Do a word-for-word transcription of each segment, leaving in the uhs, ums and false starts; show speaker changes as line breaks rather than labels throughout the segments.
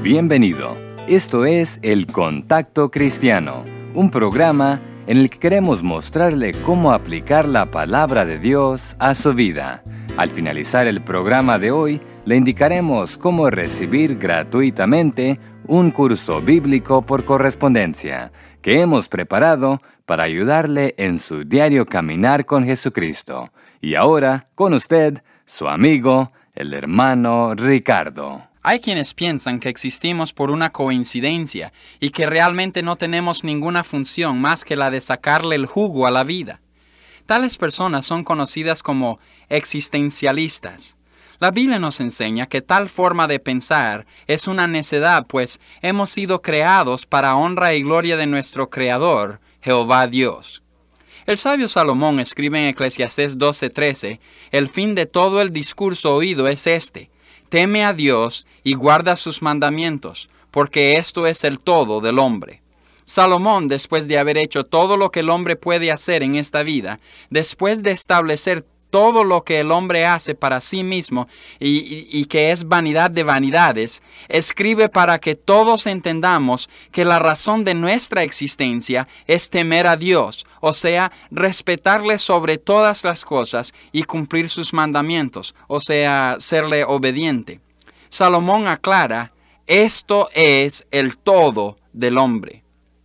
Bienvenido. Esto es El Contacto Cristiano, un programa en el que queremos mostrarle cómo aplicar la palabra de Dios a su vida. Al finalizar el programa de hoy, le indicaremos cómo recibir gratuitamente un curso bíblico por correspondencia que hemos preparado para ayudarle en su diario caminar con Jesucristo. Y ahora, con usted, su amigo, el hermano Ricardo.
Hay quienes piensan que existimos por una coincidencia y que realmente no tenemos ninguna función más que la de sacarle el jugo a la vida. Tales personas son conocidas como existencialistas. La Biblia nos enseña que tal forma de pensar es una necedad, pues hemos sido creados para honra y gloria de nuestro Creador, Jehová Dios. El sabio Salomón escribe en Eclesiastés doce trece, el fin de todo el discurso oído es este: teme a Dios y guarda sus mandamientos, porque esto es el todo del hombre. Salomón, después de haber hecho todo lo que el hombre puede hacer en esta vida, después de establecer todo lo que el hombre hace para sí mismo y, y, y que es vanidad de vanidades, escribe para que todos entendamos que la razón de nuestra existencia es temer a Dios, o sea, respetarle sobre todas las cosas y cumplir sus mandamientos, o sea, serle obediente. Salomón aclara, esto es el todo del hombre.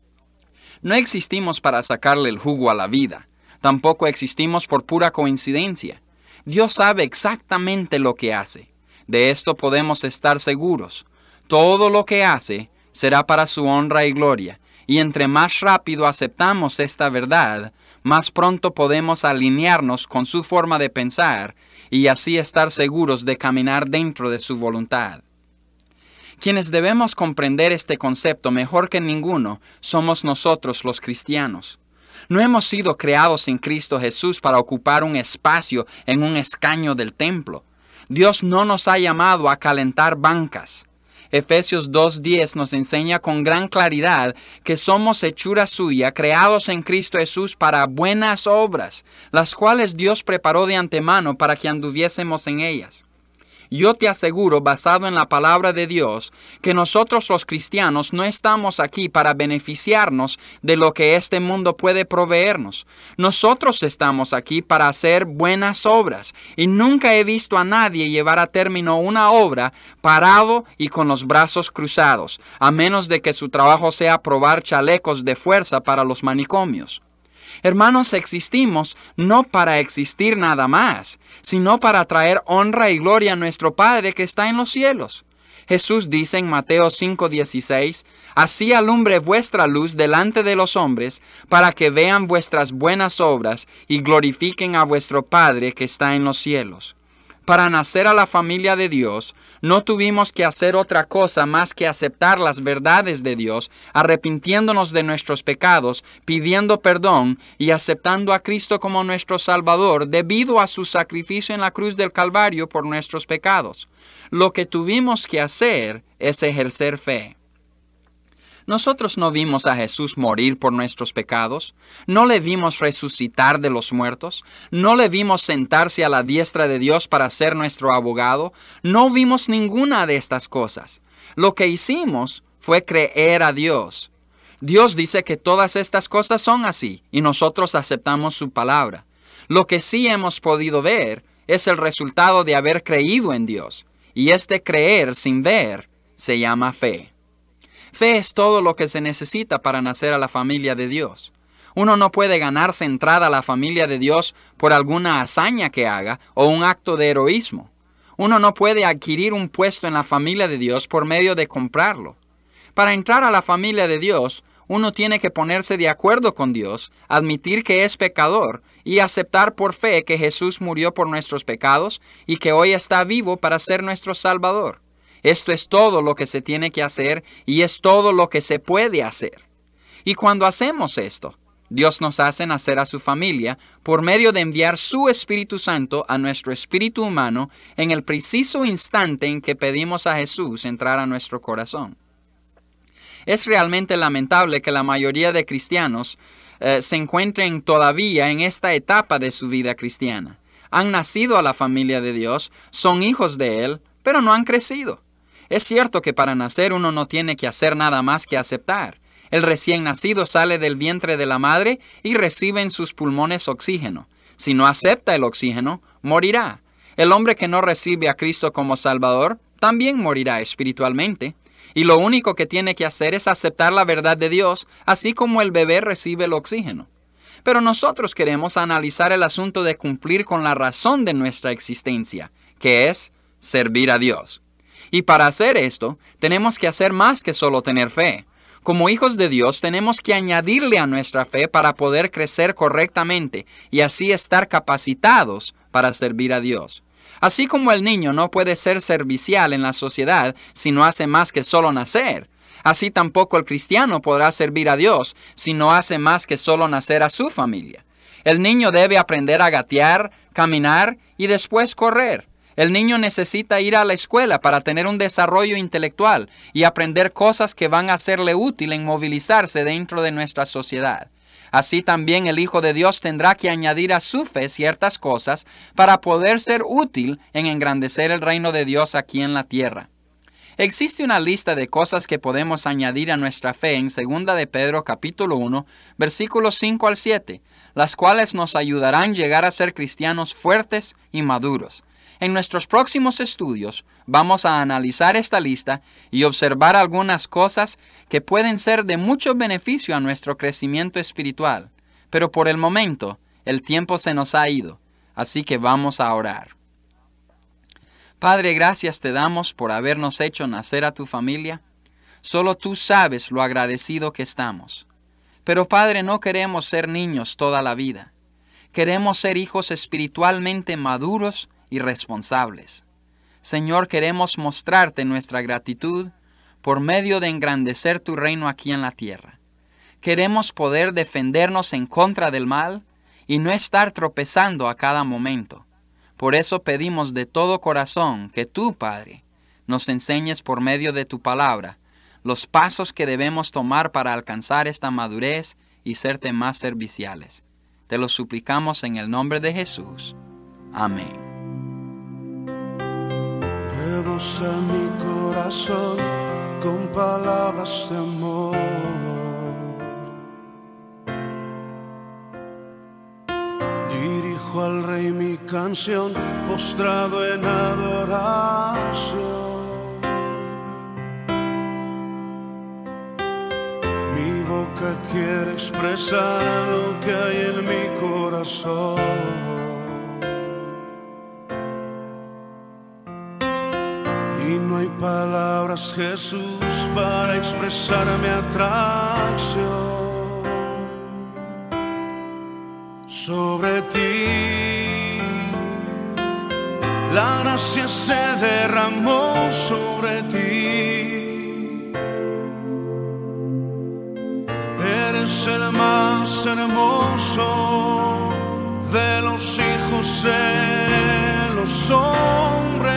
No existimos para sacarle el jugo a la vida. Tampoco existimos por pura coincidencia. Dios sabe exactamente lo que hace. De esto podemos estar seguros. Todo lo que hace será para su honra y gloria. Y entre más rápido aceptamos esta verdad, más pronto podemos alinearnos con su forma de pensar y así estar seguros de caminar dentro de su voluntad. Quienes debemos comprender este concepto mejor que ninguno somos nosotros los cristianos. No hemos sido creados en Cristo Jesús para ocupar un espacio en un escaño del templo. Dios no nos ha llamado a calentar bancas. Efesios dos diez nos enseña con gran claridad que somos hechura suya, creados en Cristo Jesús para buenas obras, las cuales Dios preparó de antemano para que anduviésemos en ellas. Yo te aseguro, basado en la palabra de Dios, que nosotros los cristianos no estamos aquí para beneficiarnos de lo que este mundo puede proveernos. Nosotros estamos aquí para hacer buenas obras, y nunca he visto a nadie llevar a término una obra parado y con los brazos cruzados, a menos de que su trabajo sea probar chalecos de fuerza para los manicomios. Hermanos, existimos no para existir nada más, sino para traer honra y gloria a nuestro Padre que está en los cielos. Jesús dice en Mateo cinco dieciséis, así alumbre vuestra luz delante de los hombres, para que vean vuestras buenas obras y glorifiquen a vuestro Padre que está en los cielos. Para nacer a la familia de Dios, no tuvimos que hacer otra cosa más que aceptar las verdades de Dios, arrepintiéndonos de nuestros pecados, pidiendo perdón y aceptando a Cristo como nuestro Salvador debido a su sacrificio en la cruz del Calvario por nuestros pecados. Lo que tuvimos que hacer es ejercer fe. Nosotros no vimos a Jesús morir por nuestros pecados, no le vimos resucitar de los muertos, no le vimos sentarse a la diestra de Dios para ser nuestro abogado, no vimos ninguna de estas cosas. Lo que hicimos fue creer a Dios. Dios dice que todas estas cosas son así y nosotros aceptamos su palabra. Lo que sí hemos podido ver es el resultado de haber creído en Dios, y este creer sin ver se llama fe. Fe es todo lo que se necesita para nacer a la familia de Dios. Uno no puede ganarse entrada a la familia de Dios por alguna hazaña que haga o un acto de heroísmo. Uno no puede adquirir un puesto en la familia de Dios por medio de comprarlo. Para entrar a la familia de Dios, uno tiene que ponerse de acuerdo con Dios, admitir que es pecador y aceptar por fe que Jesús murió por nuestros pecados y que hoy está vivo para ser nuestro Salvador. Esto es todo lo que se tiene que hacer y es todo lo que se puede hacer. Y cuando hacemos esto, Dios nos hace nacer a su familia por medio de enviar su Espíritu Santo a nuestro espíritu humano en el preciso instante en que pedimos a Jesús entrar a nuestro corazón. Es realmente lamentable que la mayoría de cristianos eh, se encuentren todavía en esta etapa de su vida cristiana. Han nacido a la familia de Dios, son hijos de Él, pero no han crecido. Es cierto que para nacer uno no tiene que hacer nada más que aceptar. El recién nacido sale del vientre de la madre y recibe en sus pulmones oxígeno. Si no acepta el oxígeno, morirá. El hombre que no recibe a Cristo como Salvador también morirá espiritualmente. Y lo único que tiene que hacer es aceptar la verdad de Dios, así como el bebé recibe el oxígeno. Pero nosotros queremos analizar el asunto de cumplir con la razón de nuestra existencia, que es servir a Dios. Y para hacer esto, tenemos que hacer más que solo tener fe. Como hijos de Dios, tenemos que añadirle a nuestra fe para poder crecer correctamente y así estar capacitados para servir a Dios. Así como el niño no puede ser servicial en la sociedad si no hace más que solo nacer, así tampoco el cristiano podrá servir a Dios si no hace más que solo nacer a su familia. El niño debe aprender a gatear, caminar y después correr. El niño necesita ir a la escuela para tener un desarrollo intelectual y aprender cosas que van a serle útil en movilizarse dentro de nuestra sociedad. Así también el Hijo de Dios tendrá que añadir a su fe ciertas cosas para poder ser útil en engrandecer el reino de Dios aquí en la tierra. Existe una lista de cosas que podemos añadir a nuestra fe en segunda de Pedro capítulo uno, versículos cinco al siete, las cuales nos ayudarán a llegar a ser cristianos fuertes y maduros. En nuestros próximos estudios vamos a analizar esta lista y observar algunas cosas que pueden ser de mucho beneficio a nuestro crecimiento espiritual. Pero por el momento, el tiempo se nos ha ido, así que vamos a orar. Padre, gracias te damos por habernos hecho nacer a tu familia. Solo tú sabes lo agradecido que estamos. Pero Padre, no queremos ser niños toda la vida. Queremos ser hijos espiritualmente maduros y responsables. Señor, queremos mostrarte nuestra gratitud por medio de engrandecer tu reino aquí en la tierra. Queremos poder defendernos en contra del mal y no estar tropezando a cada momento. Por eso pedimos de todo corazón que tú, Padre, nos enseñes por medio de tu palabra los pasos que debemos tomar para alcanzar esta madurez y serte más serviciales. Te lo suplicamos en el nombre de Jesús. Amén.
Rebosa mi corazón con palabras de amor. Dirijo al Rey mi canción, postrado en adoración. Mi boca quiere expresar lo que hay en mi corazón. Y no hay palabras, Jesús, para expresar mi atracción. Sobre ti la gracia se derramó sobre ti. Eres el más hermoso de los hijos de los hombres.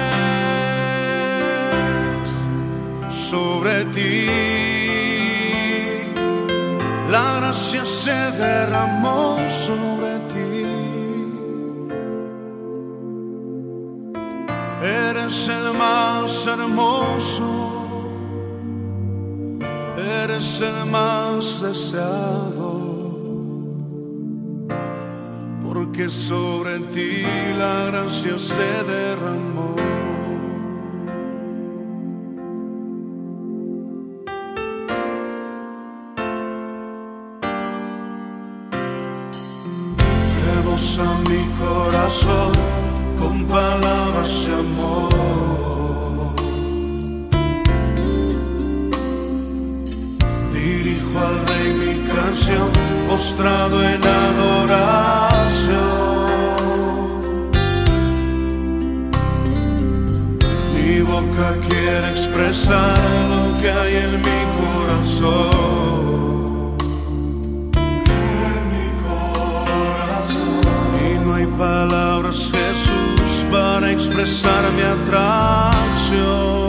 Sobre ti la gracia se derramó sobre ti. Eres el más hermoso, eres el más deseado, porque sobre ti la gracia se derramó. Rebosa mi corazón con palabras de amor. Dirijo al Rey mi canción, postrado en adoración. Mi boca quiere expresar lo que hay en mi corazón. Palabras, Jesús, para expresar mi atracción.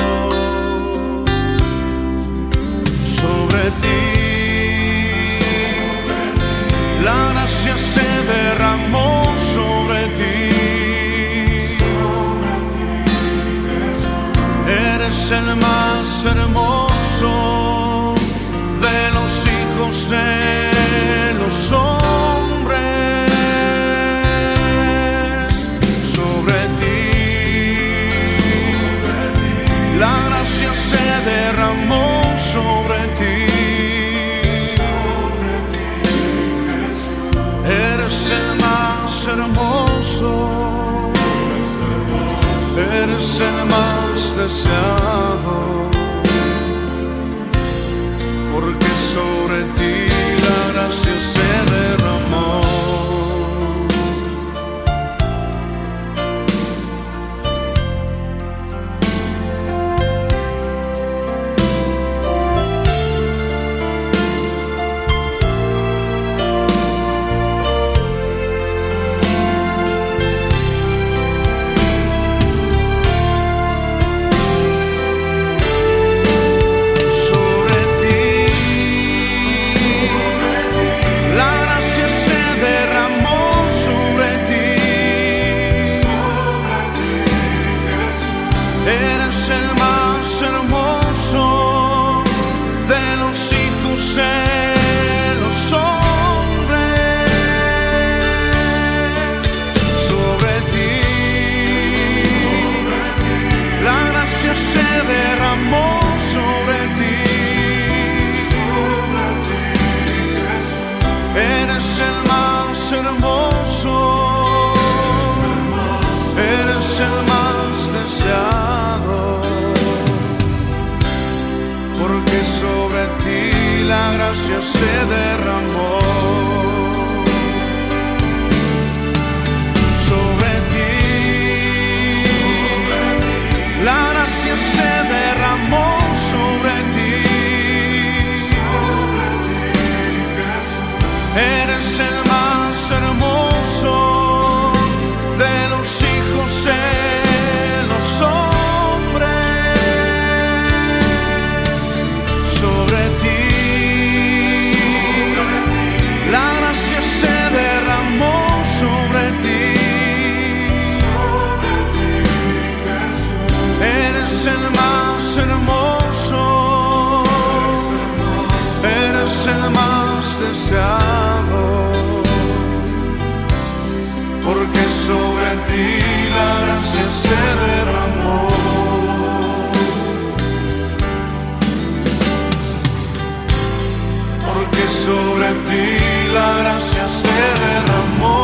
Sobre ti la gracia se derramó sobre ti. Eres el más hermoso de los hijos de los hombres. Sobre ti la gracia se derramó, sobre ti eres el más hermoso, eres el más deseado, porque sobre ti la gracia se derramó. La gracia se derramó sobre ti, la gracia se derramó sobre ti, eres el más hermoso de los hijos de los hombres, sobre ti la gracia se derramó sobre ti, eres el más hermoso, eres el más deseado, porque sobre ti la gracia se derramó. Porque sobre ti la gracia se derramó,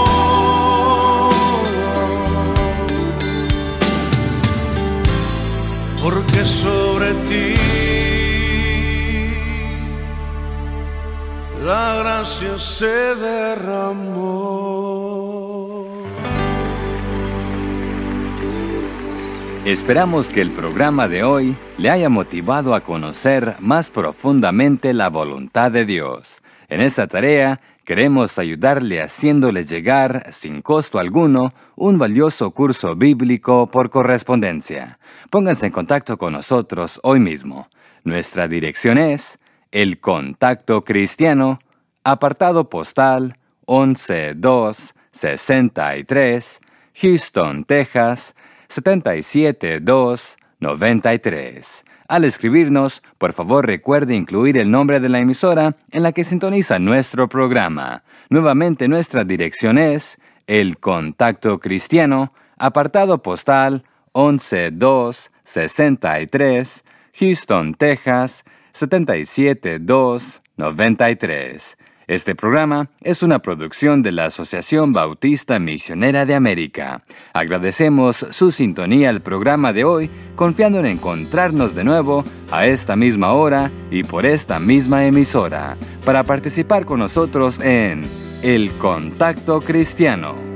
porque sobre ti la gracia se derramó.
Esperamos que el programa de hoy le haya motivado a conocer más profundamente la voluntad de Dios. En esta tarea queremos ayudarle haciéndole llegar, sin costo alguno, un valioso curso bíblico por correspondencia. Pónganse en contacto con nosotros hoy mismo. Nuestra dirección es El Contacto Cristiano, apartado postal once dos sesenta y tres, Houston, Texas, setenta y siete dos noventa y tres. Al escribirnos, por favor recuerde incluir el nombre de la emisora en la que sintoniza nuestro programa. Nuevamente nuestra dirección es El Contacto Cristiano, apartado postal once dos sesenta y tres, Houston, Texas, setenta y siete dos noventa y tres. Este programa es una producción de la Asociación Bautista Misionera de América. Agradecemos su sintonía al programa de hoy, confiando en encontrarnos de nuevo a esta misma hora y por esta misma emisora, para participar con nosotros en El Contacto Cristiano.